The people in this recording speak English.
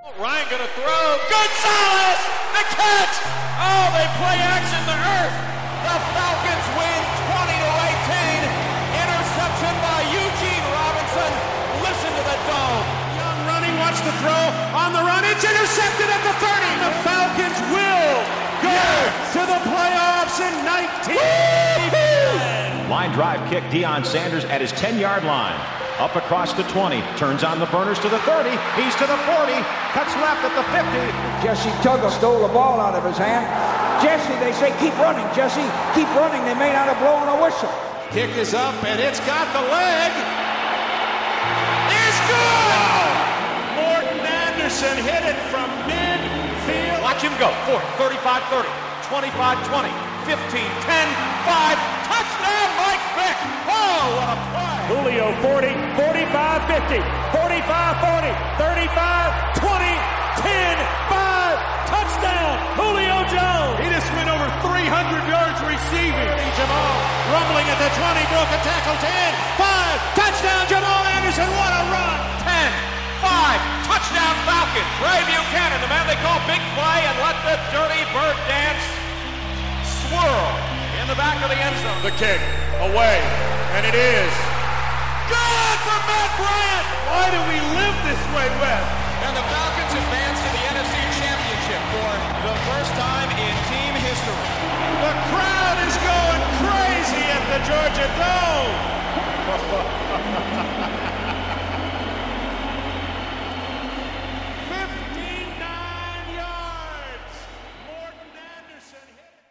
Ryan gonna throw. Gonzalez! The catch! Oh, they play action to earth. The Falcons win 20-18. Interception by Eugene Robinson. Listen to the dome. Young running, watch the throw. On the run, it's intercepted at the 30. The Falcons will go to the playoffs in 19. Line drive kick, Deion Sanders at his 10-yard line. Up across the 20, turns on the burners to the 30, he's to the 40, cuts left at the 50. Jesse Tugger stole the ball out of his hand. Jesse, they say, keep running, Jesse, keep running. They may not have blown a whistle. Kick is up, and it's got the leg. It's good! Wow. Morton Anderson hit it from midfield. Watch him go. 40, 35-30, 25-20, 15-10, 5. Touchdown, Mike Vick. Oh, what a play. Julio 40, 45-50, 45-40, 35-20, 10-5. Touchdown, Julio Jones. He just went over 300 yards receiving. Jamal rumbling at the 20, broke a tackle, 10, 5. Touchdown, Jamal Anderson. What a run. 10, 5. Touchdown, Falcons. Ray Buchanan, the man they call Big Play, and let the dirty bird dance swirl in the back of the end zone. The kick away, and it is good for Matt Bryant. Why do we live this way, Wes? And the Falcons advance to the NFC Championship for the first time in team history. The crowd is going crazy.